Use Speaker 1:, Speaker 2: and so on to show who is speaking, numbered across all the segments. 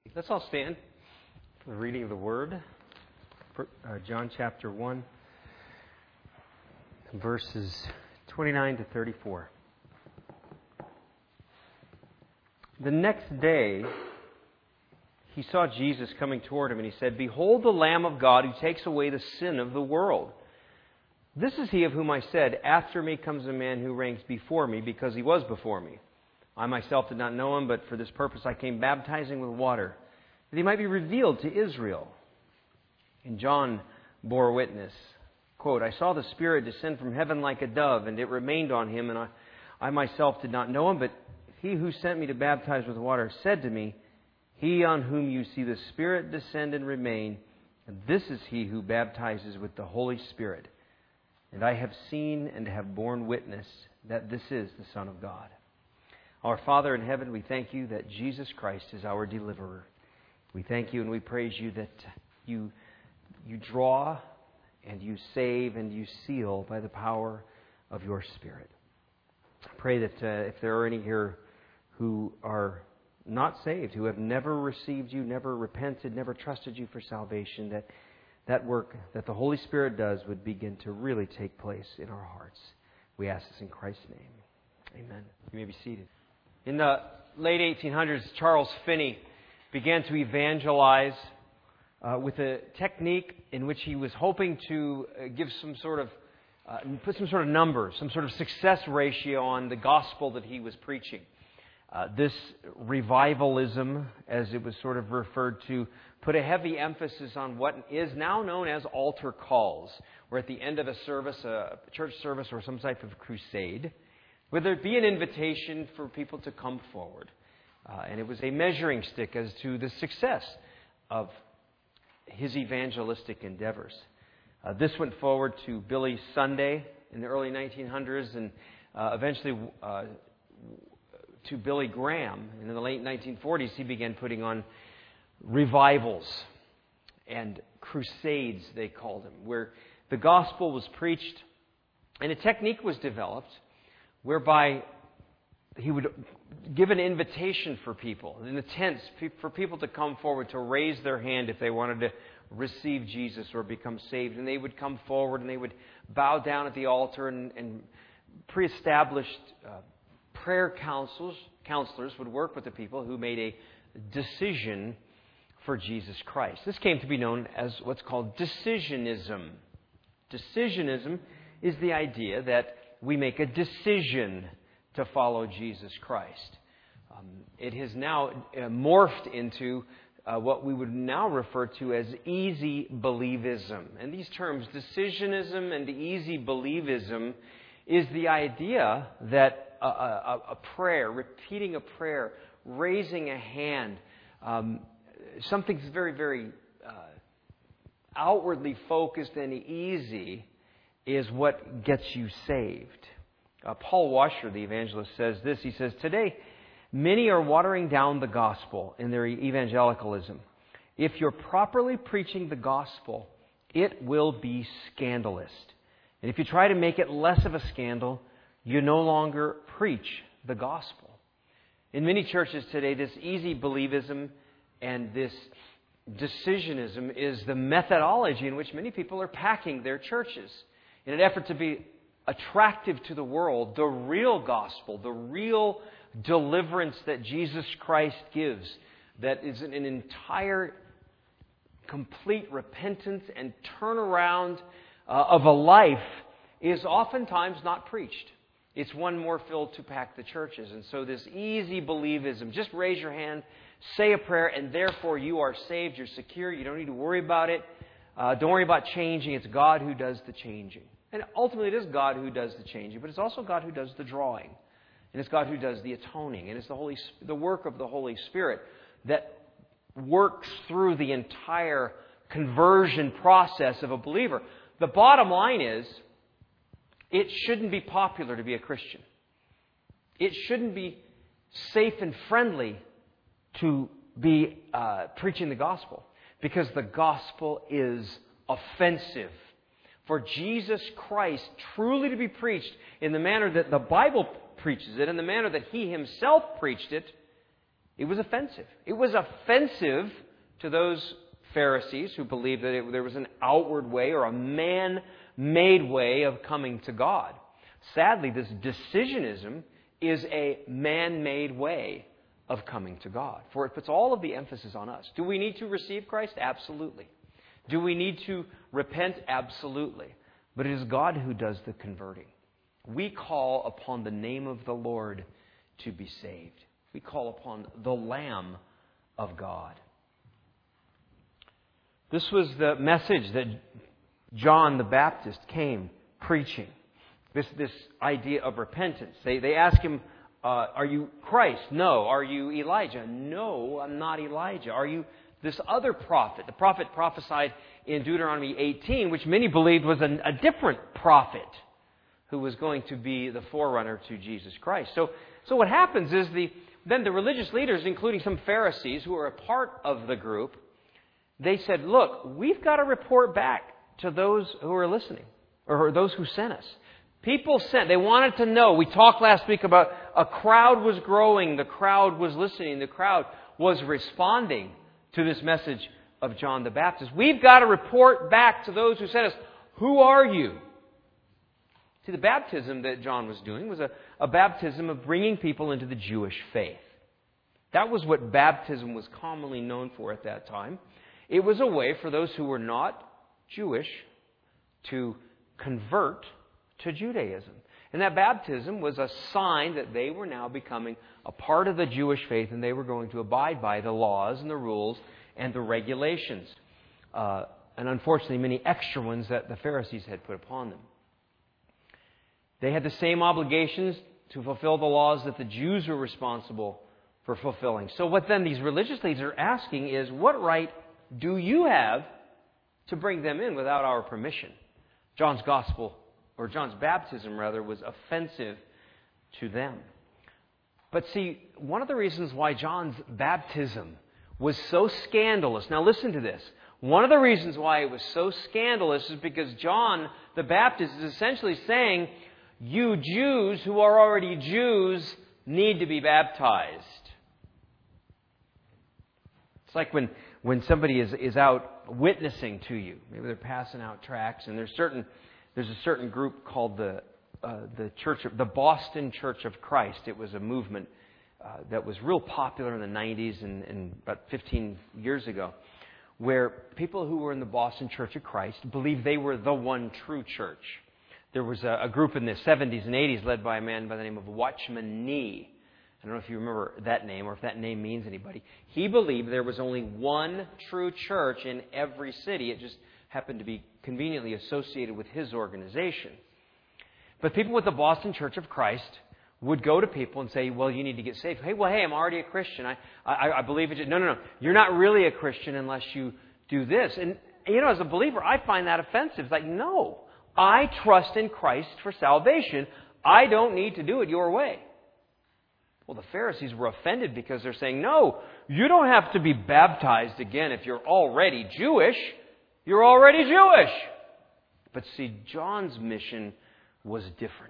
Speaker 1: Let's all stand for the reading of the Word. John chapter 1, verses 29 to 34. The next day, he saw Jesus coming toward him, and he said, "Behold the Lamb of God who takes away the sin of the world. This is he of whom I said, 'After me comes a man who ranks before me, because he was before me.' I myself did not know him, but for this purpose I came baptizing with water, that he might be revealed to Israel." And John bore witness, quote, "I saw the Spirit descend from heaven like a dove, and it remained on him, and I myself did not know him, but he who sent me to baptize with water said to me, 'He on whom you see the Spirit descend and remain, this is he who baptizes with the Holy Spirit. And I have seen and have borne witness that this is the Son of God.'" Our Father in heaven, we thank you that Jesus Christ is our deliverer. We thank you and we praise you that you draw and you save and you seal by the power of your Spirit. I pray that if there are any here who are not saved, who have never received you, never repented, never trusted you for salvation, that work that the Holy Spirit does would begin to really take place in our hearts. We ask this in Christ's name. Amen. You may be seated. In the late 1800s, Charles Finney began to evangelize with a technique in which he was hoping to give put some sort of number, some sort of success ratio on the gospel that he was preaching. This revivalism, as it was sort of referred to, put a heavy emphasis on what is now known as altar calls, where at the end of a service, a church service or some type of crusade, would there be an invitation for people to come forward. And it was a measuring stick as to the success of his evangelistic endeavors. This went forward to Billy Sunday in the early 1900s and eventually to Billy Graham. And in the late 1940s, he began putting on revivals and crusades, they called them, where the gospel was preached and a technique was developed whereby he would give an invitation for people, in the tents, for people to come forward to raise their hand if they wanted to receive Jesus or become saved. And they would come forward and they would bow down at the altar, and pre-established prayer counselors would work with the people who made a decision for Jesus Christ. This came to be known as what's called decisionism. Decisionism is the idea that we make a decision to follow Jesus Christ. It has now morphed into what we would now refer to as easy believism. And these terms, decisionism and easy believism, is the idea that a prayer, repeating a prayer, raising a hand, something that's very, very outwardly focused and easy is what gets you saved. Paul Washer, the evangelist, says this. He says, "Today, many are watering down the gospel in their evangelicalism. If you're properly preaching the gospel, it will be scandalous. And if you try to make it less of a scandal, you no longer preach the gospel." In many churches today, this easy believism and this decisionism is the methodology in which many people are packing their churches in an effort to be attractive to the world. The real gospel, the real deliverance that Jesus Christ gives, that is an entire, complete repentance and turnaround of a life, is oftentimes not preached. It's one more filled to pack the churches. And so this easy believism, just raise your hand, say a prayer, and therefore you are saved, you're secure, you don't need to worry about it. Don't worry about changing. It's God who does the changing. And ultimately it is God who does the changing, but it's also God who does the drawing. And it's God who does the atoning. And it's the work of the Holy Spirit that works through the entire conversion process of a believer. The bottom line is, it shouldn't be popular to be a Christian. It shouldn't be safe and friendly to be preaching the gospel, because the gospel is offensive. For Jesus Christ truly to be preached in the manner that the Bible preaches it, in the manner that He Himself preached it, It was offensive. It was offensive to those Pharisees who believed that there was an outward way or a man-made way of coming to God. Sadly, this decisionism is a man-made way of coming to God. For it puts all of the emphasis on us. Do we need to receive Christ? Absolutely. Do we need to repent? Absolutely. But it is God who does the converting. We call upon the name of the Lord to be saved. We call upon the Lamb of God. This was the message that John the Baptist came preaching. This idea of repentance. They ask him, are you Christ? No. Are you Elijah? No, I'm not Elijah. Are you this other prophet? The prophet prophesied in Deuteronomy 18, which many believed was a different prophet who was going to be the forerunner to Jesus Christ. So what happens is then the religious leaders, including some Pharisees who were a part of the group, they said, look, we've got to report back to those who are listening, or those who sent us. People sent, they wanted to know. We talked last week about a crowd was growing, the crowd was listening, the crowd was responding to this message of John the Baptist. We've got to report back to those who sent us, who are you? See, the baptism that John was doing was a baptism of bringing people into the Jewish faith. That was what baptism was commonly known for at that time. It was a way for those who were not Jewish to convert to Judaism. And that baptism was a sign that they were now becoming a part of the Jewish faith and they were going to abide by the laws and the rules and the regulations. And unfortunately, many extra ones that the Pharisees had put upon them. They had the same obligations to fulfill the laws that the Jews were responsible for fulfilling. So what then these religious leaders are asking is, what right do you have to bring them in without our permission? John's baptism was offensive to them. But see, one of the reasons why John's baptism was so scandalous, now listen to this, one of the reasons why it was so scandalous is because John the Baptist is essentially saying, you Jews who are already Jews need to be baptized. It's like when somebody is out witnessing to you. Maybe they're passing out tracts, and there's a certain group called the Boston Church of Christ. It was a movement that was real popular in the 90s and about 15 years ago, where people who were in the Boston Church of Christ believed they were the one true church. There was a group in the 70s and 80s led by a man by the name of Watchman Nee. I don't know if you remember that name or if that name means anybody. He believed there was only one true church in every city. It just happened to be conveniently associated with his organization. But people with the Boston Church of Christ would go to people and say, well, you need to get saved. Hey, I'm already a Christian. I believe it. No. You're not really a Christian unless you do this. And, as a believer, I find that offensive. It's like, no, I trust in Christ for salvation. I don't need to do it your way. Well, the Pharisees were offended because they're saying, no, you don't have to be baptized again if you're already Jewish. You're already Jewish. But see, John's mission was different.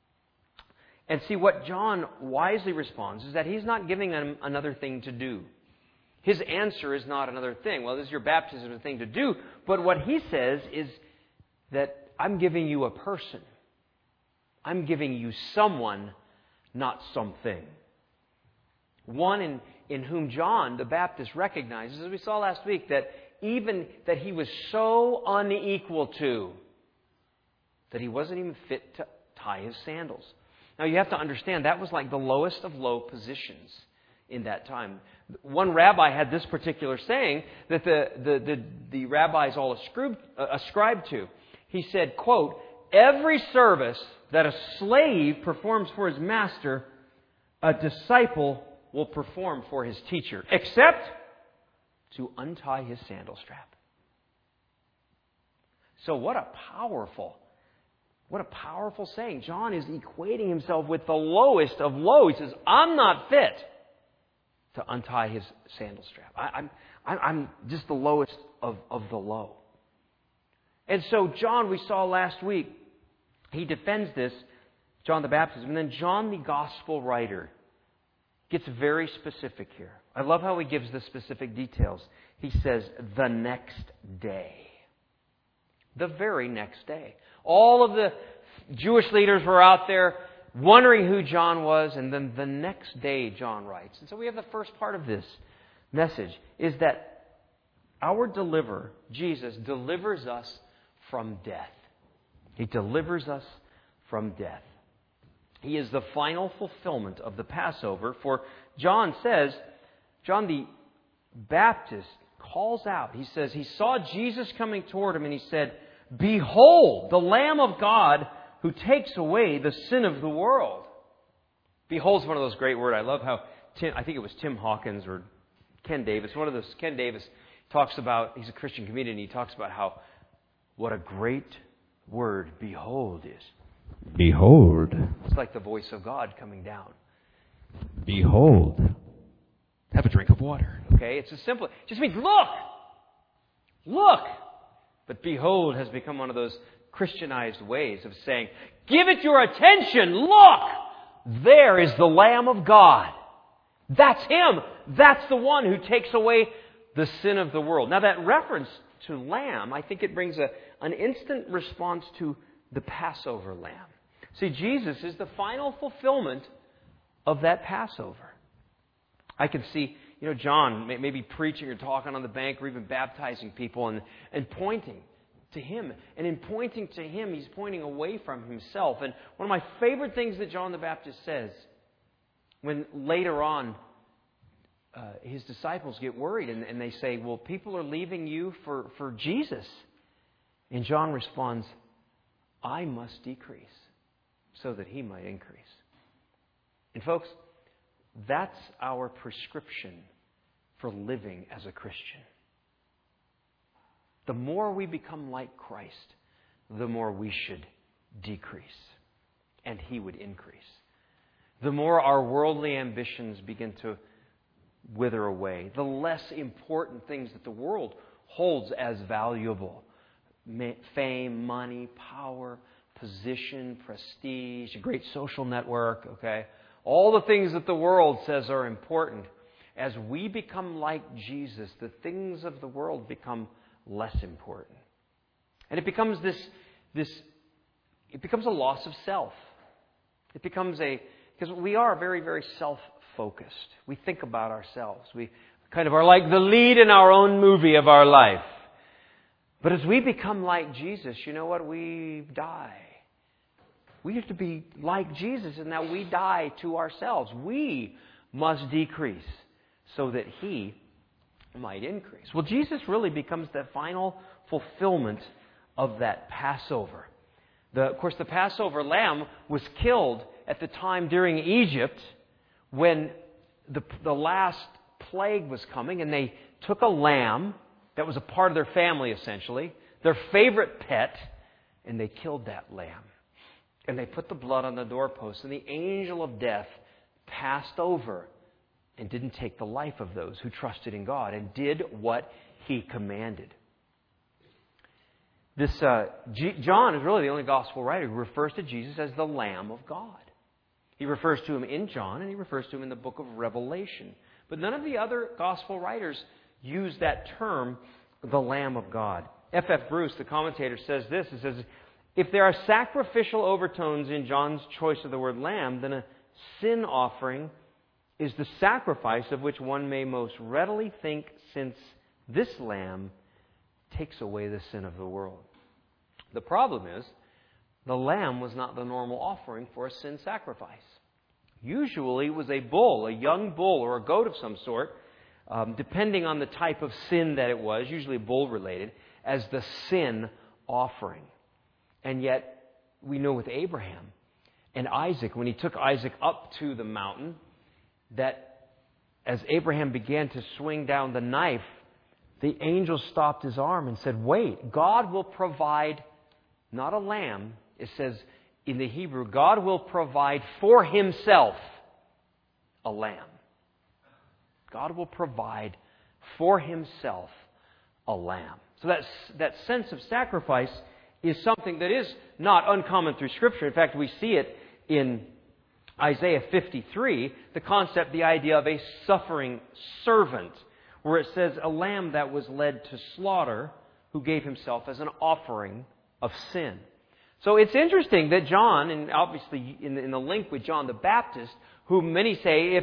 Speaker 1: And see, what John wisely responds is that he's not giving them another thing to do. His answer is not another thing. Well, this is your baptism, a thing to do. But what he says is that I'm giving you a person. I'm giving you someone, not something. One in whom John the Baptist recognizes, as we saw last week, that even that he was so unequal to, that he wasn't even fit to tie his sandals. Now you have to understand, that was like the lowest of low positions in that time. One rabbi had this particular saying that the rabbis all ascribed to. He said, quote, every service that a slave performs for his master, a disciple will perform for his teacher, except to untie his sandal strap. So what a powerful saying. John is equating himself with the lowest of low. He says, I'm not fit to untie his sandal strap. I'm just the lowest of the low. And so John, we saw last week, he defends this, John the Baptist. And then John the Gospel writer gets very specific here. I love how he gives the specific details. He says, the next day. The very next day. All of the Jewish leaders were out there wondering who John was, and then the next day, John writes. And so we have the first part of this message, is that our deliverer, Jesus, delivers us from death. He delivers us from death. He is the final fulfillment of the Passover. For John says, John the Baptist calls out. He says he saw Jesus coming toward him and he said, "Behold, the Lamb of God who takes away the sin of the world." Behold is one of those great words. I love how I think it was Tim Hawkins or Ken Davis. One of those, Ken Davis talks about, he's a Christian comedian, and he talks about how, what a great word behold is.
Speaker 2: Behold.
Speaker 1: It's like the voice of God coming down.
Speaker 2: Behold. Have a drink of water.
Speaker 1: Okay, it's as simple. It just means look! Look! But behold has become one of those Christianized ways of saying, give it your attention! Look! There is the Lamb of God. That's Him. That's the one who takes away the sin of the world. Now that reference to lamb, I think it brings an instant response to the Passover lamb. See, Jesus is the final fulfillment of that Passover. I can see, John maybe preaching or talking on the bank or even baptizing people and pointing to Him. And in pointing to Him, He's pointing away from Himself. And one of my favorite things that John the Baptist says, when later on his disciples get worried and they say, well, people are leaving you for Jesus. And John responds, I must decrease so that He might increase. And folks, that's our prescription for living as a Christian. The more we become like Christ, the more we should decrease, and He would increase. The more our worldly ambitions begin to wither away, the less important things that the world holds as valuable, fame, money, power, position, prestige, a great social network, okay? All the things that the world says are important. As we become like Jesus, the things of the world become less important. And it becomes it becomes a loss of self. It becomes because we are very, very self-focused. We think about ourselves. We kind of are like the lead in our own movie of our life. But as we become like Jesus, you know what? We die. We have to be like Jesus, and now we die to ourselves. We must decrease so that He might increase. Well, Jesus really becomes the final fulfillment of that Passover. Of course, the Passover lamb was killed at the time during Egypt when the last plague was coming, and they took a lamb that was a part of their family, essentially, their favorite pet, and they killed that lamb. And they put the blood on the doorpost, and the angel of death passed over and didn't take the life of those who trusted in God and did what He commanded. John is really the only gospel writer who refers to Jesus as the Lamb of God. He refers to Him in John, and he refers to Him in the book of Revelation. But none of the other gospel writers use that term, the Lamb of God. F.F. Bruce, the commentator, says this. He says, if there are sacrificial overtones in John's choice of the word lamb, then a sin offering is the sacrifice of which one may most readily think, since this lamb takes away the sin of the world. The problem is, the lamb was not the normal offering for a sin sacrifice. Usually it was a bull, a young bull or a goat of some sort, depending on the type of sin that it was, usually bull-related, as the sin offering. And yet, we know with Abraham and Isaac, when he took Isaac up to the mountain, that as Abraham began to swing down the knife, the angel stopped his arm and said, wait, God will provide not a lamb. It says in the Hebrew, God will provide for Himself a lamb. God will provide for Himself a lamb. So that sense of sacrifice is something that is not uncommon through Scripture. In fact, we see it in Isaiah 53, the concept, the idea of a suffering servant, where it says a lamb that was led to slaughter, who gave himself as an offering of sin. So it's interesting that John, and obviously in the link with John the Baptist, who many say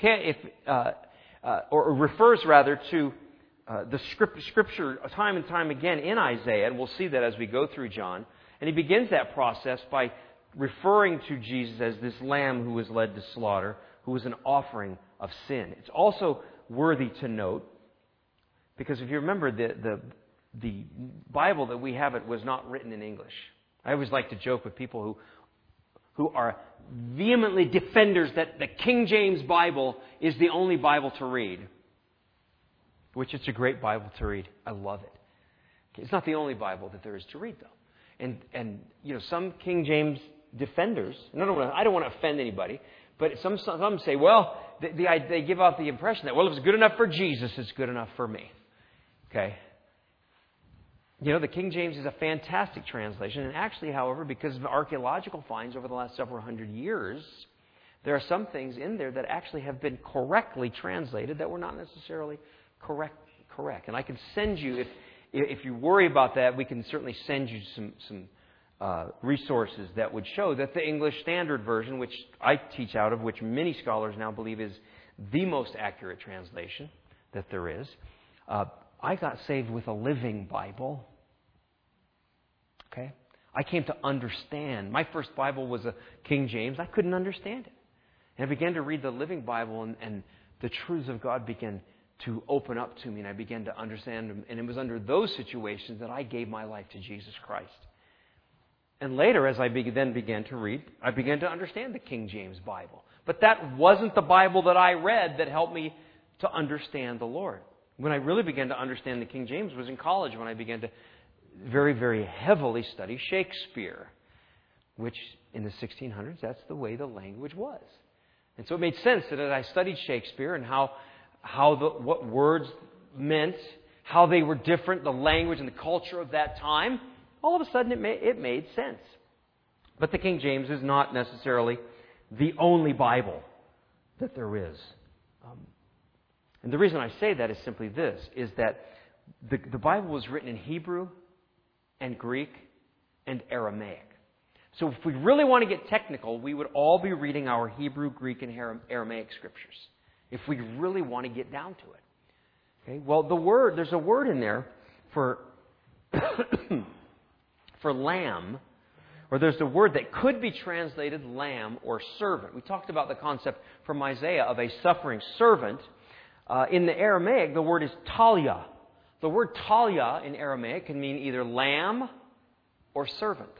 Speaker 1: or refers rather to the Scripture time and time again in Isaiah, and we'll see that as we go through John. And he begins that process by referring to Jesus as this lamb who was led to slaughter, who was an offering of sin. It's also worthy to note, because if you remember, the Bible that we have, it was not written in English. I always like to joke with people who are vehemently defenders that the King James Bible is the only Bible to read, which it's a great Bible to read. I love it. Okay, it's not the only Bible that there is to read, though. And some King James defenders, and I don't want to offend anybody, but some say, well, they give off the impression that, well, if it's good enough for Jesus, it's good enough for me. Okay? The King James is a fantastic translation. And actually, however, because of archaeological finds over the last several hundred years, there are some things in there that actually have been correctly translated that were not necessarily correct. And I can send you, if you worry about that, we can certainly send you some resources that would show that the English Standard Version, which I teach out of, which many scholars now believe is the most accurate translation that there is. I got saved with a Living Bible. Okay? I came to understand. My first Bible was a King James. I couldn't understand it. And I began to read the Living Bible, and the truths of God began to open up to me, and I began to understand them. And it was under those situations that I gave my life to Jesus Christ. And later, as I then began to read, I began to understand the King James Bible. But that wasn't the Bible that I read that helped me to understand the Lord. When I really began to understand the King James was in college, when I began to very, very heavily study Shakespeare, which in the 1600s, that's the way the language was. And so it made sense that as I studied Shakespeare and what words meant, how they were different, the language and the culture of that time, all of a sudden it made sense. But the King James is not necessarily the only Bible that there is. And the reason I say that is simply this, is that the Bible was written in Hebrew and Greek and Aramaic. So if we really want to get technical, we would all be reading our Hebrew, Greek, and Aramaic scriptures, if we really want to get down to it. Okay? Well, there's a word in there for for lamb, or there's a word that could be translated lamb or servant. We talked about the concept from Isaiah of a suffering servant. In the Aramaic, the word is talia. The word talia in Aramaic can mean either lamb or servant.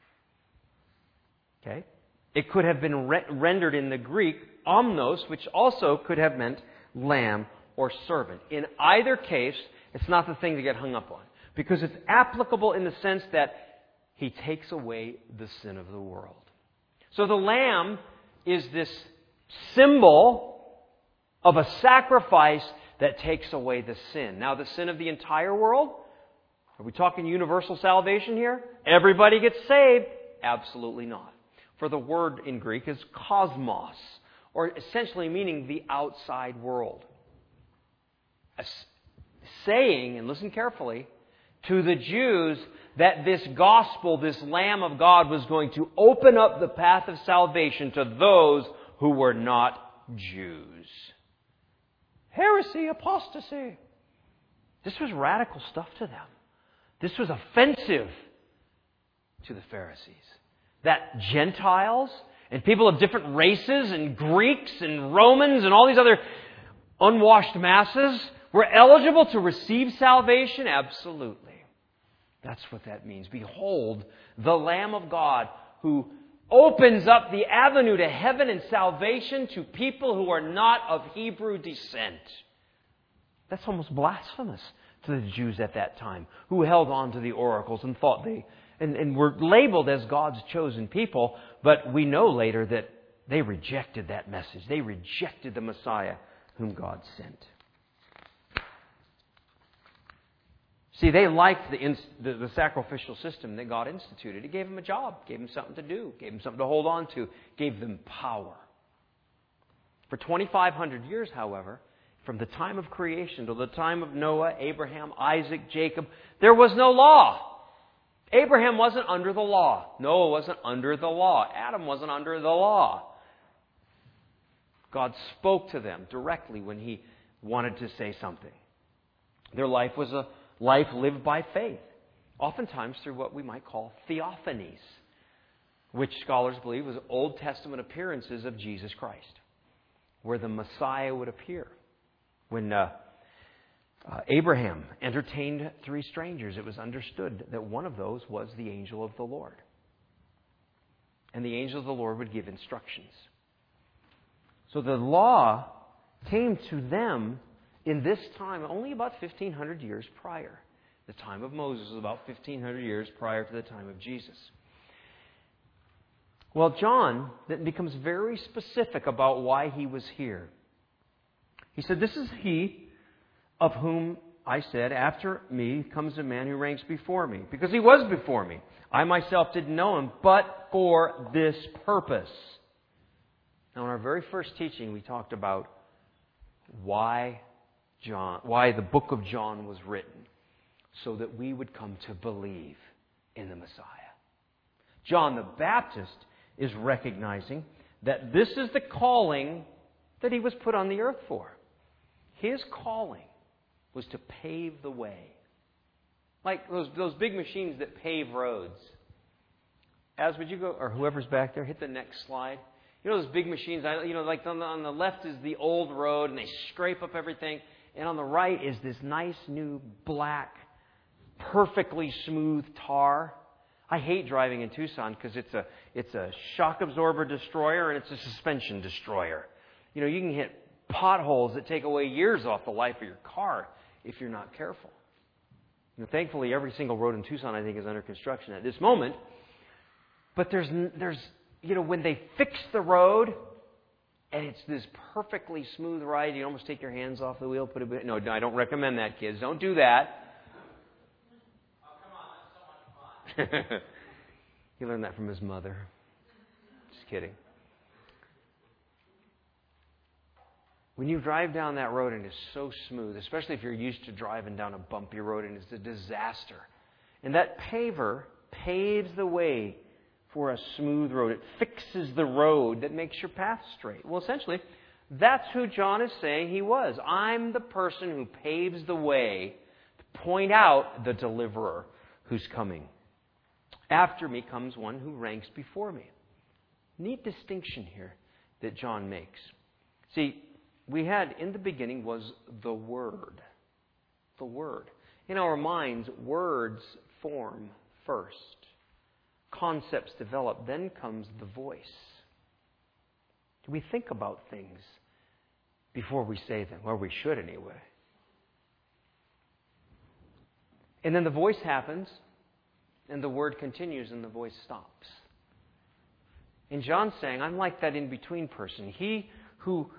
Speaker 1: Okay? It could have been rendered in the Greek omnos, which also could have meant lamb or servant. In either case, it's not the thing to get hung up on, because it's applicable in the sense that He takes away the sin of the world. So the lamb is this symbol of a sacrifice that takes away the sin. Now, the sin of the entire world? Are we talking universal salvation here? Everybody gets saved? Absolutely not. For the word in Greek is cosmos, or essentially meaning the outside world. Saying, and listen carefully, to the Jews that this gospel, this Lamb of God, was going to open up the path of salvation to those who were not Jews. Heresy, apostasy. This was radical stuff to them. This was offensive to the Pharisees. That Gentiles and people of different races and Greeks and Romans and all these other unwashed masses were eligible to receive salvation? Absolutely. That's what that means. Behold, the Lamb of God who opens up the avenue to heaven and salvation to people who are not of Hebrew descent. That's almost blasphemous to the Jews at that time, who held on to the oracles and thought and were labeled as God's chosen people, but we know later that they rejected that message. They rejected the Messiah whom God sent. See, they liked the sacrificial system that God instituted. It gave them a job, gave them something to do, gave them something to hold on to, gave them power. For 2,500 years, however, from the time of creation to the time of Noah, Abraham, Isaac, Jacob, there was no law. Abraham wasn't under the law. Noah wasn't under the law. Adam wasn't under the law. God spoke to them directly when He wanted to say something. Their life was a life lived by faith, oftentimes through what we might call theophanies, which scholars believe was Old Testament appearances of Jesus Christ, where the Messiah would appear. When Abraham entertained 3 strangers, it was understood that one of those was the angel of the Lord. And the angel of the Lord would give instructions. So the law came to them in this time only about 1,500 years prior. The time of Moses was about 1,500 years prior to the time of Jesus. Well, John then becomes very specific about why he was here. He said, "This is he of whom I said, after me comes a man who ranks before me." Because he was before me. I myself didn't know him, but for this purpose. Now, in our very first teaching, we talked about why the book of John was written, so that we would come to believe in the Messiah. John the Baptist is recognizing that this is the calling that he was put on the earth for. His calling was to pave the way. Like those big machines that pave roads. Would you go, or whoever's back there, hit the next slide. You know those big machines, like on the left is the old road, and they scrape up everything. And on the right is this nice new black, perfectly smooth tar. I hate driving in Tucson because it's a shock absorber destroyer and it's a suspension destroyer. You can hit potholes that take away years off the life of your car if you're not careful. Thankfully, every single road in Tucson, I think, is under construction at this moment. But there's when they fix the road, and it's this perfectly smooth ride, you almost take your hands off the wheel, put a bit. No, I don't recommend that, kids. Don't do that.
Speaker 3: Oh, come on, that's so much fun.
Speaker 1: He learned that from his mother. Just kidding. When you drive down that road and it's so smooth, especially if you're used to driving down a bumpy road and it's a disaster, and that paver paves the way for a smooth road. It fixes the road that makes your path straight. Well, essentially, that's who John is saying he was. I'm the person who paves the way to point out the deliverer who's coming. After me comes one who ranks before me. Neat distinction here that John makes. See, we had in the beginning was the Word. The Word. In our minds, words form first. Concepts develop, then comes the voice. We think about things before we say them, or we should anyway. And then the voice happens, and the word continues, and the voice stops. And John's saying, I'm like that in-between person. He who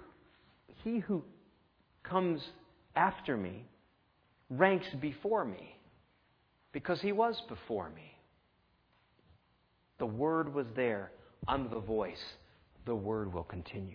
Speaker 1: comes after me ranks before me, because he was before me. The Word was there. I'm the voice. The Word will continue.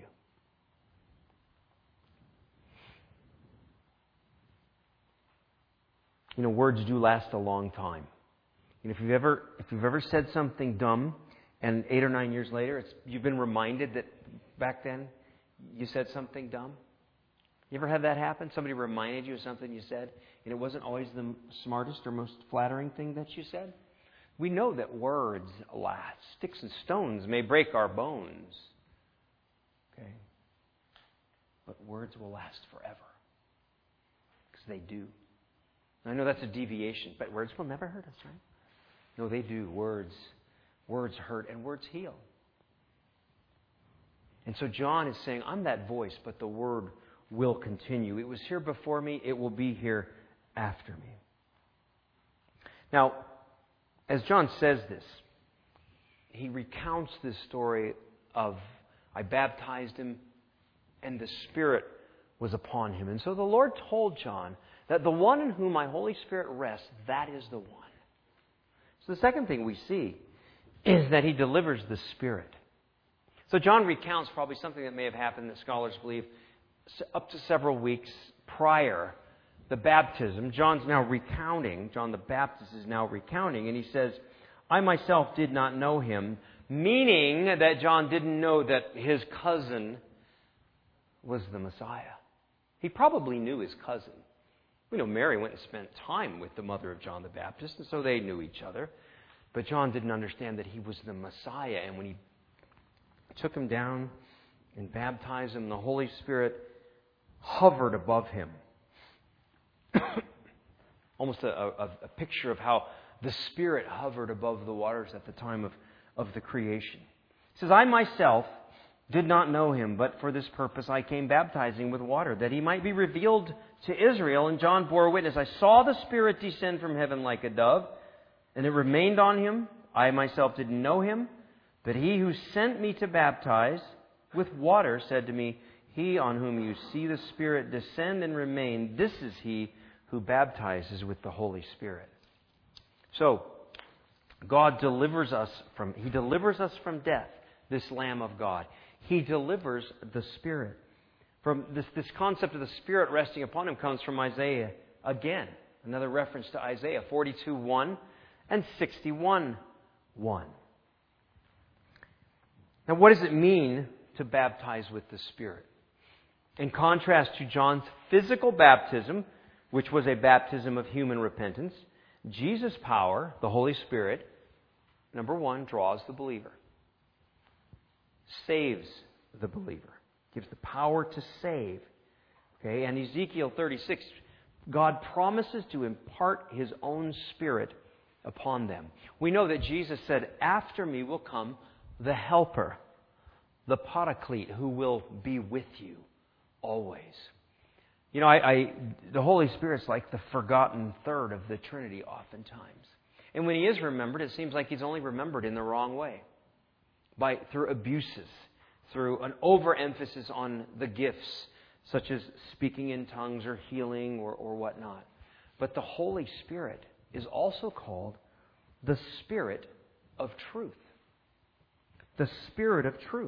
Speaker 1: Words do last a long time. If you've ever said something dumb, and 8 or 9 years later, you've been reminded that back then you said something dumb. You ever had that happen? Somebody reminded you of something you said, and it wasn't always the smartest or most flattering thing that you said? We know that words last. Sticks and stones may break our bones. Okay? But words will last forever. Because they do. I know that's a deviation, but words will never hurt us, right? No, they do. Words hurt and words heal. And so John is saying, I'm that voice, but the Word will continue. It was here before me. It will be here after me. Now, as John says this, he recounts this story of, I baptized him, and the Spirit was upon him. And so the Lord told John That the one in whom my Holy Spirit rests, that is the one. So the second thing we see is that He delivers the Spirit. So John recounts probably something that may have happened that scholars believe up to several weeks prior the baptism. John the Baptist is now recounting, and he says, I myself did not know Him, meaning that John didn't know that his cousin was the Messiah. He probably knew his cousin. We know Mary went and spent time with the mother of John the Baptist, and so they knew each other. But John didn't understand that he was the Messiah, and when he took him down and baptized him, the Holy Spirit hovered above him. Almost a picture of how the Spirit hovered above the waters at the time of the creation. He says, I myself did not know Him, but for this purpose I came baptizing with water, that He might be revealed to Israel. And John bore witness, I saw the Spirit descend from heaven like a dove, and it remained on Him. I myself didn't know Him, but He who sent me to baptize with water said to me, He on whom you see the Spirit descend and remain, this is He who baptizes with the Holy Spirit. So, God delivers us from death, this Lamb of God. He delivers the Spirit. From this concept of the Spirit resting upon Him comes from Isaiah again. Another reference to Isaiah 42:1 and 61:1. Now, what does it mean to baptize with the Spirit? In contrast to John's physical baptism, which was a baptism of human repentance, Jesus' power, the Holy Spirit, number one, draws the believer, saves the believer, gives the power to save. Okay, and Ezekiel 36, God promises to impart His own Spirit upon them. We know that Jesus said, after me will come the Helper, the Paraclete, who will be with you always. You know, the Holy Spirit's like the forgotten third of the Trinity oftentimes. And when He is remembered, it seems like He's only remembered in the wrong way. Through abuses, through an overemphasis on the gifts, such as speaking in tongues or healing or whatnot. But the Holy Spirit is also called the Spirit of truth. The Spirit of truth.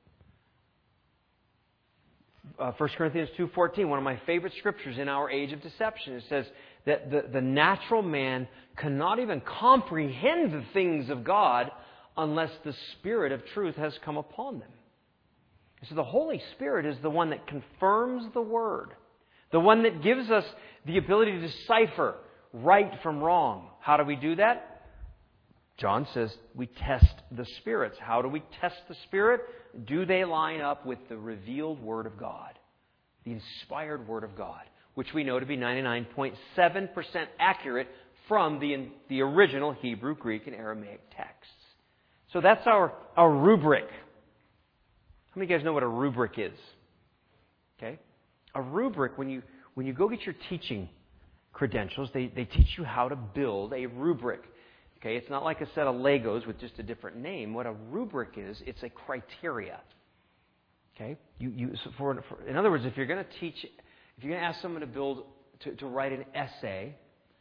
Speaker 1: 1 Corinthians 2:14, one of my favorite scriptures in our age of deception. It says that the natural man cannot even comprehend the things of God unless the Spirit of truth has come upon them. So the Holy Spirit is the one that confirms the Word, the one that gives us the ability to decipher right from wrong. How do we do that? John says we test the spirits. How do we test the Spirit? Do they line up with the revealed Word of God, the inspired Word of God, which we know to be 99.7% accurate from the original Hebrew, Greek, and Aramaic texts. So that's our rubric. How many of you guys know what a rubric is? Okay, a rubric, when you go get your teaching credentials, they teach you how to build a rubric. Okay, it's not like a set of Legos with just a different name. What a rubric is, it's a criteria. Okay, in other words, if you're going to ask someone to write an essay,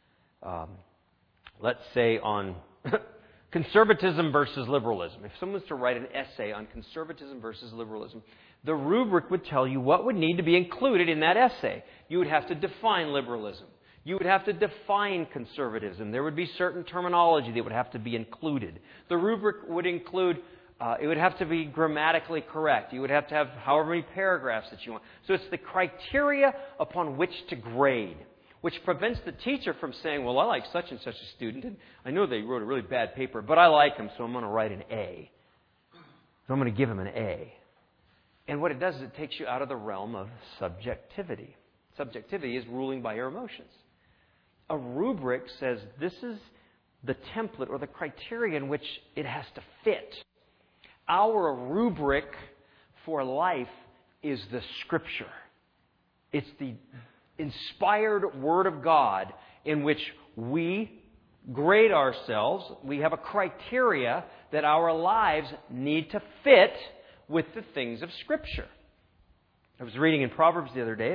Speaker 1: let's say on conservatism versus liberalism. If someone was to write an essay on conservatism versus liberalism, the rubric would tell you what would need to be included in that essay. You would have to define liberalism. You would have to define conservatism. There would be certain terminology that would have to be included. The rubric would include, it would have to be grammatically correct. You would have to have however many paragraphs that you want. So it's the criteria upon which to grade, which prevents the teacher from saying, well, I like such and such a student, and I know they wrote a really bad paper, but I like him, so I'm going to write an A. So I'm going to give him an A. And what it does is it takes you out of the realm of subjectivity. Subjectivity is ruling by your emotions. A rubric says this is the template or the criteria in which it has to fit. Our rubric for life is the Scripture. It's the inspired Word of God in which we grade ourselves. We have a criteria that our lives need to fit with the things of Scripture. I was reading in Proverbs the other day,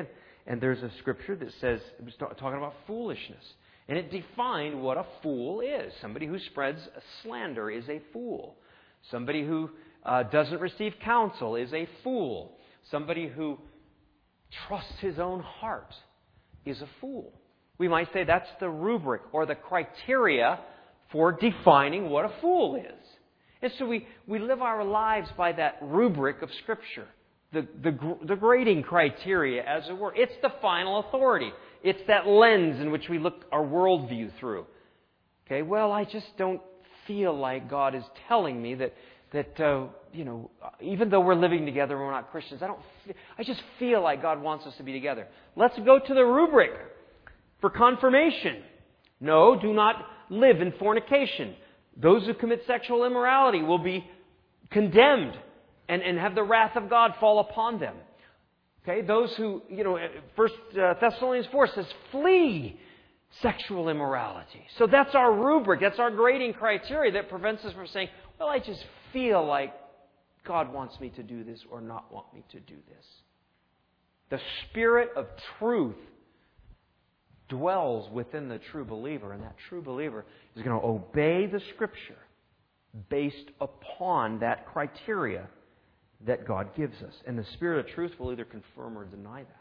Speaker 1: And there's a scripture that says, it was talking about foolishness. And it defined what a fool is. Somebody who spreads slander is a fool. Somebody who doesn't receive counsel is a fool. Somebody who trusts his own heart is a fool. We might say that's the rubric or the criteria for defining what a fool is. And so we live our lives by that rubric of Scripture. The grading criteria, as it were. It's the final authority. It's that lens in which we look our worldview through. Okay, well, I just don't feel like God is telling me that even though we're living together and we're not Christians, I just feel like God wants us to be together. Let's go to the rubric for confirmation. No, do not live in fornication. Those who commit sexual immorality will be condemned and have the wrath of God fall upon them. Okay, those who, 1 Thessalonians 4 says, flee sexual immorality. So that's our rubric, that's our grading criteria that prevents us from saying, well, I just feel like God wants me to do this or not want me to do this. The Spirit of truth dwells within the true believer, and that true believer is going to obey the Scripture based upon that criteria that God gives us. And the Spirit of truth will either confirm or deny that.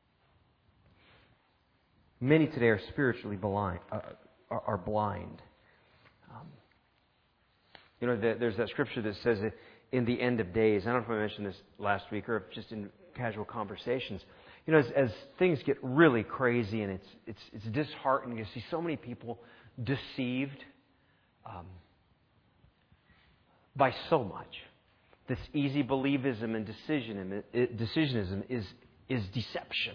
Speaker 1: Many today are spiritually blind. There's that scripture that says that in the end of days, I don't know if I mentioned this last week or just in casual conversations, as things get really crazy and it's disheartening, you see so many people deceived by so much. This easy believism and decisionism is deception.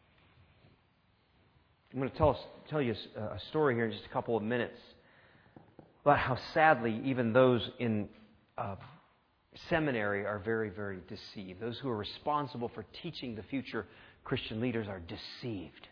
Speaker 1: I'm going to tell you a story here in just a couple of minutes about how sadly even those in seminary are very, very deceived. Those who are responsible for teaching the future Christian leaders are deceived.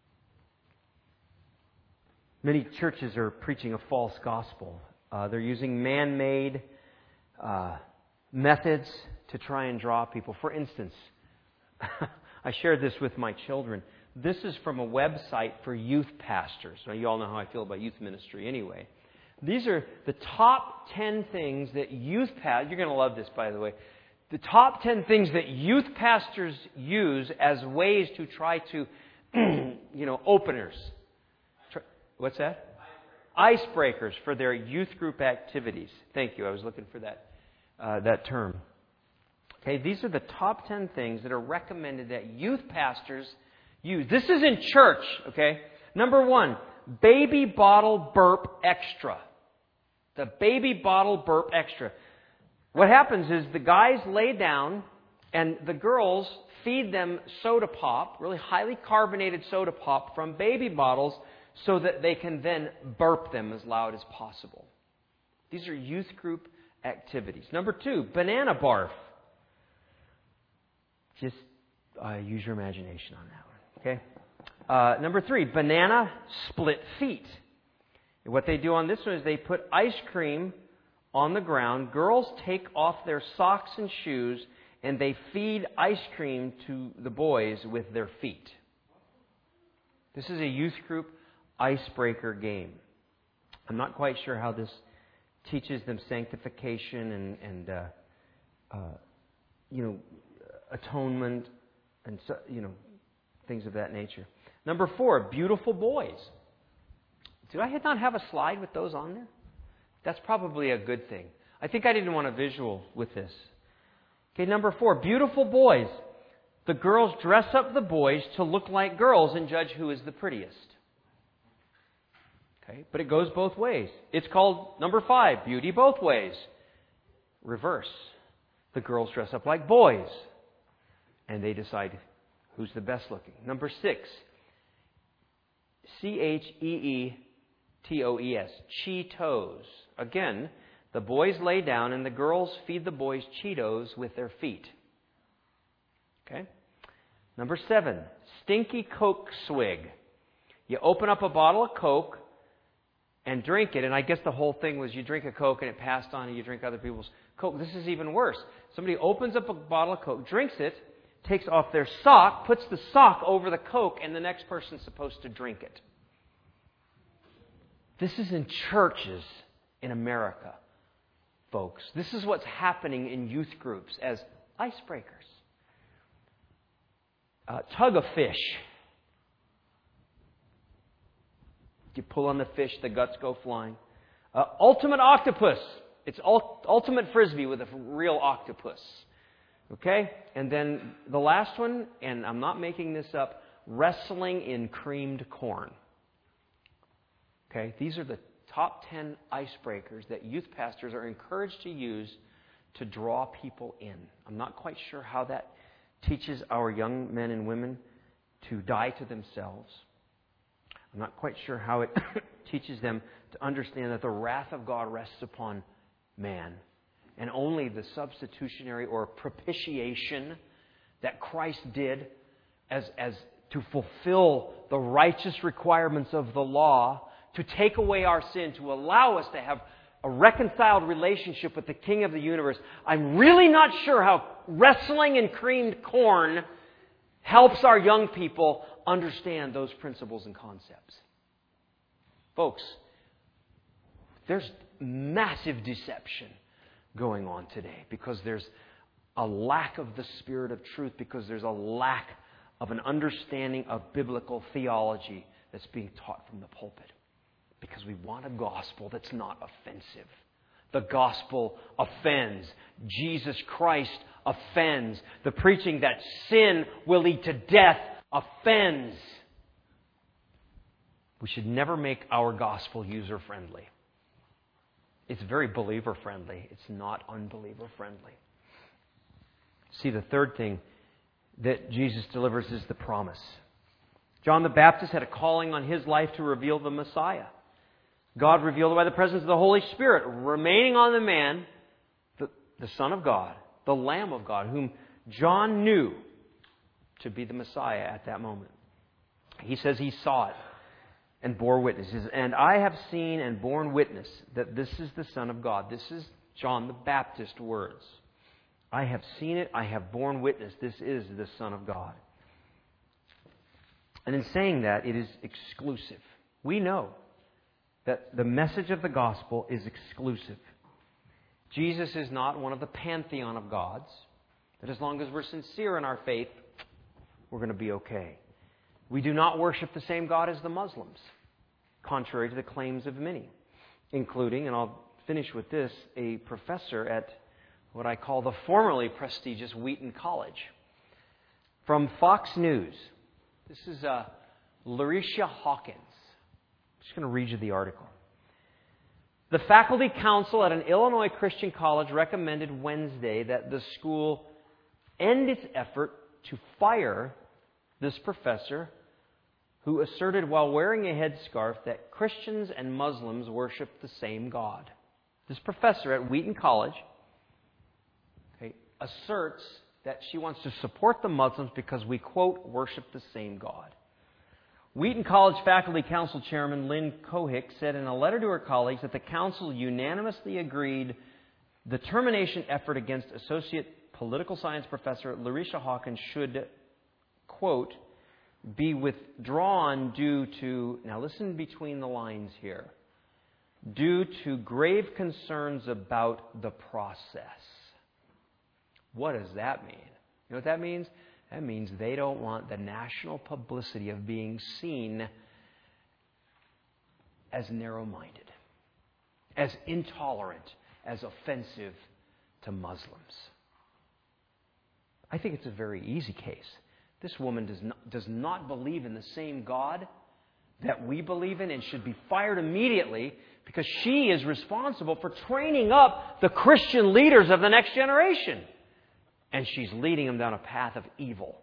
Speaker 1: Many churches are preaching a false gospel. They're using man-made methods to try and draw people. For instance, I shared this with my children. This is from a website for youth pastors. Now, you all know how I feel about youth ministry anyway. These are the top 10 things that youth pastors... You're going to love this, by the way. The top 10 things that youth pastors use as ways to try to, openers. What's that? Icebreakers for their youth group activities. Thank you. I was looking for that term. Okay, these are the top 10 things that are recommended that youth pastors use. This is in church, okay? Number 1, baby bottle burp extra. The baby bottle burp extra. What happens is the guys lay down and the girls feed them soda pop, really highly carbonated soda pop from baby bottles so that they can then burp them as loud as possible. These are youth group activities. Number 2, banana barf. Just use your imagination on that one. Okay. Number 3, banana split feet. And what they do on this one is they put ice cream on the ground. Girls take off their socks and shoes and they feed ice cream to the boys with their feet. This is a youth group icebreaker game. I'm not quite sure how this teaches them sanctification and atonement and things of that nature. Number 4, beautiful boys. Did I not have a slide with those on there? That's probably a good thing. I think I didn't want a visual with this. Okay, number 4, beautiful boys. The girls dress up the boys to look like girls and judge who is the prettiest. Okay, but it goes both ways. It's called, number 5, beauty both ways. Reverse. The girls dress up like boys and they decide who's the best looking. Number 6, Cheetoes. Cheetos. Again, the boys lay down and the girls feed the boys Cheetos with their feet. Okay? Number 7, stinky Coke swig. You open up a bottle of Coke and drink it, and I guess the whole thing was you drink a Coke and it passed on and you drink other people's Coke. This is even worse. Somebody opens up a bottle of Coke, drinks it, takes off their sock, puts the sock over the Coke, and the next person's supposed to drink it. This is in churches in America, folks. This is what's happening in youth groups as icebreakers. Tug a fish. You pull on the fish, the guts go flying. Ultimate octopus. It's ultimate frisbee with a real octopus. Okay? And then the last one, and I'm not making this up, wrestling in creamed corn. Okay? These are the top 10 icebreakers that youth pastors are encouraged to use to draw people in. I'm not quite sure how that teaches our young men and women to die to themselves. I'm not quite sure how it teaches them to understand that the wrath of God rests upon man, and only the substitutionary or propitiation that Christ did as to fulfill the righteous requirements of the law, to take away our sin, to allow us to have a reconciled relationship with the King of the universe. I'm really not sure how wrestling in creamed corn helps our young people understand those principles and concepts. Folks, there's massive deception going on today because there's a lack of the Spirit of truth, because there's a lack of an understanding of biblical theology that's being taught from the pulpit. Because we want a gospel that's not offensive. The gospel offends. Jesus Christ offends. The preaching that sin will lead to death offends. We should never make our gospel user-friendly. It's very believer-friendly. It's not unbeliever-friendly. See, the third thing that Jesus delivers is the promise. John the Baptist had a calling on his life to reveal the Messiah. God revealed it by the presence of the Holy Spirit, remaining on the man, the Son of God, the Lamb of God, whom John knew to be the Messiah at that moment. He says he saw it and bore witness. He says, and I have seen and borne witness that this is the Son of God. This is John the Baptist's words. I have seen it, I have borne witness. This is the Son of God. And in saying that, it is exclusive. We know that the message of the gospel is exclusive. Jesus is not one of the pantheon of gods, that as long as we're sincere in our faith, we're going to be okay. We do not worship the same God as the Muslims, contrary to the claims of many, including, and I'll finish with this, a professor at what I call the formerly prestigious Wheaton College. From Fox News, this is Larisha Hawkins. I'm just going to read you the article. The faculty council at an Illinois Christian college recommended Wednesday that the school end its effort to fire this professor who asserted while wearing a headscarf that Christians and Muslims worship the same God. This professor at Wheaton College asserts that she wants to support the Muslims because we, quote, worship the same God. Wheaton College Faculty Council Chairman Lynn Cohick said in a letter to her colleagues that the council unanimously agreed the termination effort against Associate Political Science Professor Larisha Hawkins should, quote, be withdrawn due to, now listen between the lines here, due to grave concerns about the process. What does that mean? You know what that means? That means they don't want the national publicity of being seen as narrow-minded, as intolerant, as offensive to Muslims. I think it's a very easy case. This woman does not believe in the same God that we believe in and should be fired immediately because she is responsible for training up the Christian leaders of the next generation. And she's leading them down a path of evil.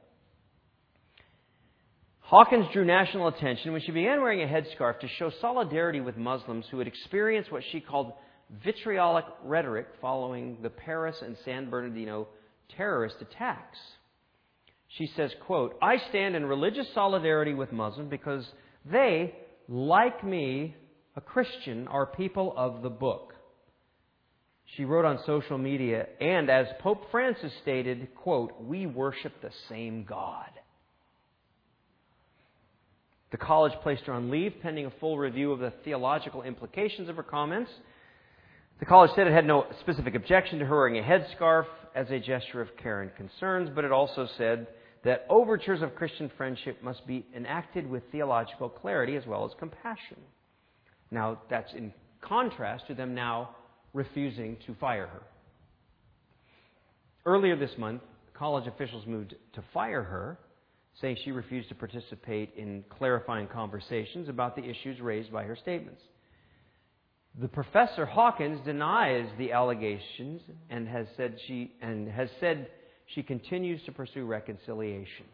Speaker 1: Hawkins drew national attention when she began wearing a headscarf to show solidarity with Muslims who had experienced what she called vitriolic rhetoric following the Paris and San Bernardino terrorist attacks. She says, quote, I stand in religious solidarity with Muslims because they, like me, a Christian, are people of the book. She wrote on social media, and as Pope Francis stated, quote, "We worship the same God." The college placed her on leave pending a full review of the theological implications of her comments. The college said it had no specific objection to her wearing a headscarf as a gesture of care and concerns, but it also said that overtures of Christian friendship must be enacted with theological clarity as well as compassion. Now, that's in contrast to them now refusing to fire her. Earlier this month, college officials moved to fire her, saying she refused to participate in clarifying conversations about the issues raised by her statements. The Professor Hawkins denies the allegations and has said she continues to pursue reconciliation.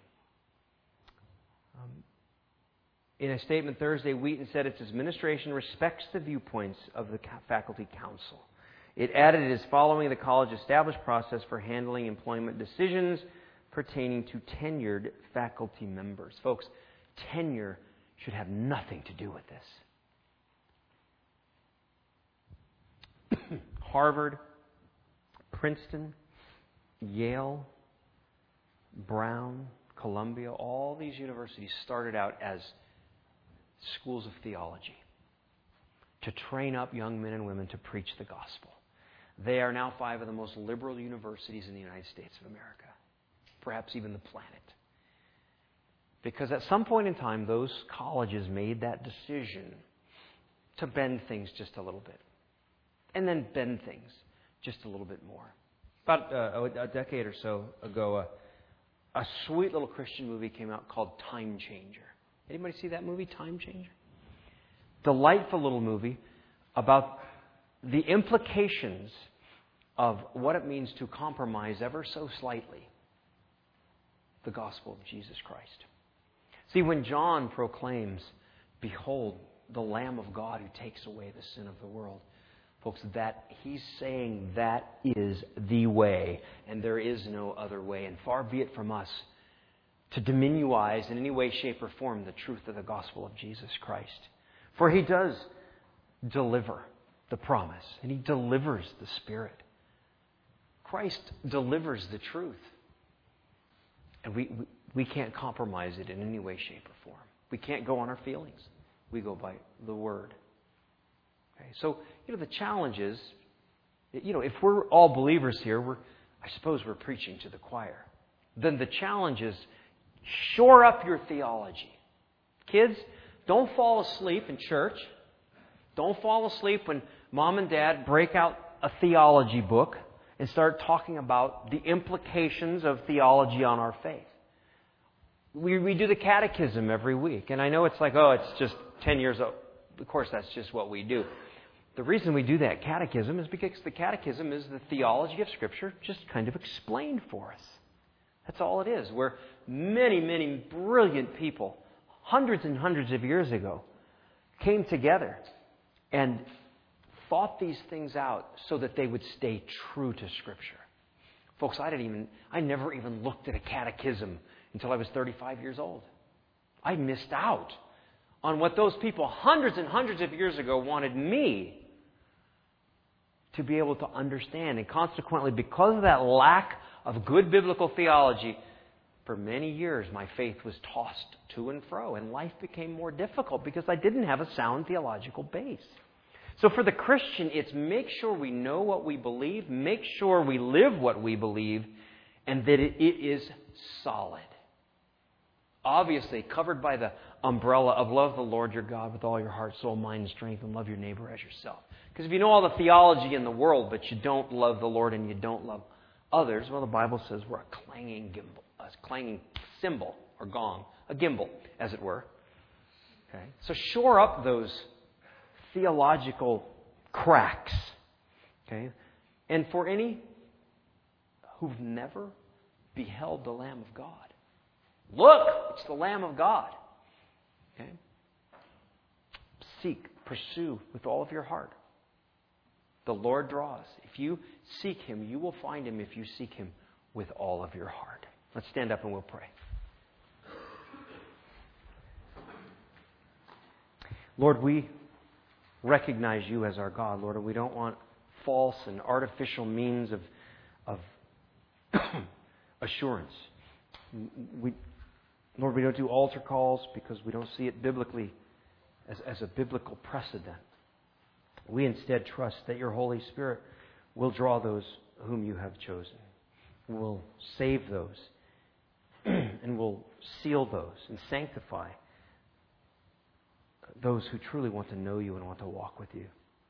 Speaker 1: In a statement Thursday, Wheaton said its administration respects the viewpoints of the faculty council. It added it is following the college established process for handling employment decisions pertaining to tenured faculty members. Folks, tenure should have nothing to do with this. Harvard, Princeton, Yale, Brown, Columbia, all these universities started out as schools of theology to train up young men and women to preach the gospel. They are now 5 of the most liberal universities in the United States of America, perhaps even the planet. Because at some point in time, those colleges made that decision to bend things just a little bit. And then bend things just a little bit more. About a decade or so ago, a sweet little Christian movie came out called Time Changer. Anybody see that movie, Time Changer? Delightful little movie about the implications of what it means to compromise ever so slightly the gospel of Jesus Christ. See, when John proclaims, "Behold, the Lamb of God who takes away the sin of the world," folks, that he's saying that is the way, and there is no other way. And far be it from us to diminuize in any way, shape, or form the truth of the gospel of Jesus Christ. For he does deliver the promise, and he delivers the Spirit. Christ delivers the truth. And we can't compromise it in any way, shape, or form. We can't go on our feelings. We go by the Word. Okay, so, the challenge is, if we're all believers here, I suppose we're preaching to the choir. Then the challenge is, shore up your theology. Kids, don't fall asleep in church. Don't fall asleep when mom and dad break out a theology book and start talking about the implications of theology on our faith. We do the catechism every week. And I know it's like, it's just 10 years old. Of course, that's just what we do. The reason we do that catechism is because the catechism is the theology of Scripture just kind of explained for us. That's all it is. Where many, many brilliant people, hundreds and hundreds of years ago, came together and thought these things out so that they would stay true to Scripture. Folks, I never even looked at a catechism until I was 35 years old. I missed out on what those people hundreds and hundreds of years ago wanted me to be able to understand. And consequently, because of that lack of good biblical theology, for many years my faith was tossed to and fro, and life became more difficult because I didn't have a sound theological base. So for the Christian, it's make sure we know what we believe, make sure we live what we believe, and that it is solid. Obviously, covered by the umbrella of love the Lord your God with all your heart, soul, mind, and strength, and love your neighbor as yourself. Because if you know all the theology in the world, but you don't love the Lord and you don't love others, well, the Bible says we're a clanging cymbal or gong, a gimbal, as it were. Okay, so shore up those theological cracks. Okay, and for any who've never beheld the Lamb of God, look, it's the Lamb of God. Okay? Seek, pursue with all of your heart. The Lord draws. If you seek Him, you will find Him if you seek Him with all of your heart. Let's stand up and we'll pray. Lord, we recognize You as our God, Lord, and we don't want false and artificial means of assurance. Lord, we don't do altar calls because we don't see it biblically as a biblical precedent. We instead trust that your Holy Spirit will draw those whom you have chosen, will save those, and will seal those and sanctify those who truly want to know you and want to walk with you.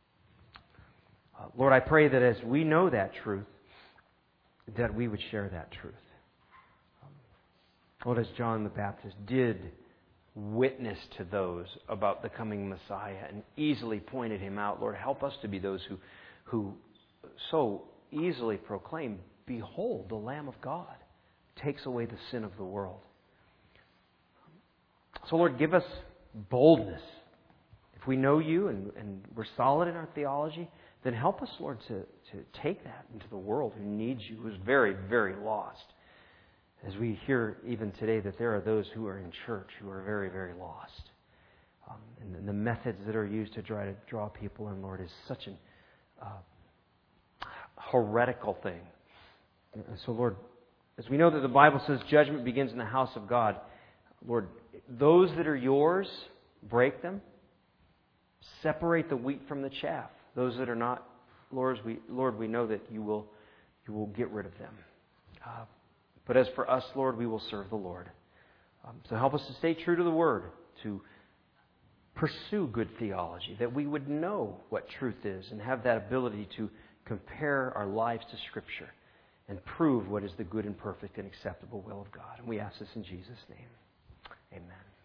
Speaker 1: Lord, I pray that as we know that truth, that we would share that truth. Lord, as John the Baptist did witness to those about the coming Messiah and easily pointed him out, Lord, help us to be those who so easily proclaim, "Behold, the Lamb of God takes away the sin of the world." So, Lord, give us boldness. If we know you and we're solid in our theology, then help us, Lord, to take that into the world who needs you, who's very, very lost. As we hear even today that there are those who are in church who are very, very lost. And the methods that are used to try to draw people in, Lord, is such an heretical thing. And so, Lord, as we know that the Bible says judgment begins in the house of God, Lord, those that are yours, break them. Separate the wheat from the chaff. Those that are not, Lord, we know that you will get rid of them. But as for us, Lord, we will serve the Lord. So help us to stay true to the Word, to pursue good theology, that we would know what truth is and have that ability to compare our lives to Scripture and prove what is the good and perfect and acceptable will of God. And we ask this in Jesus' name. Amen.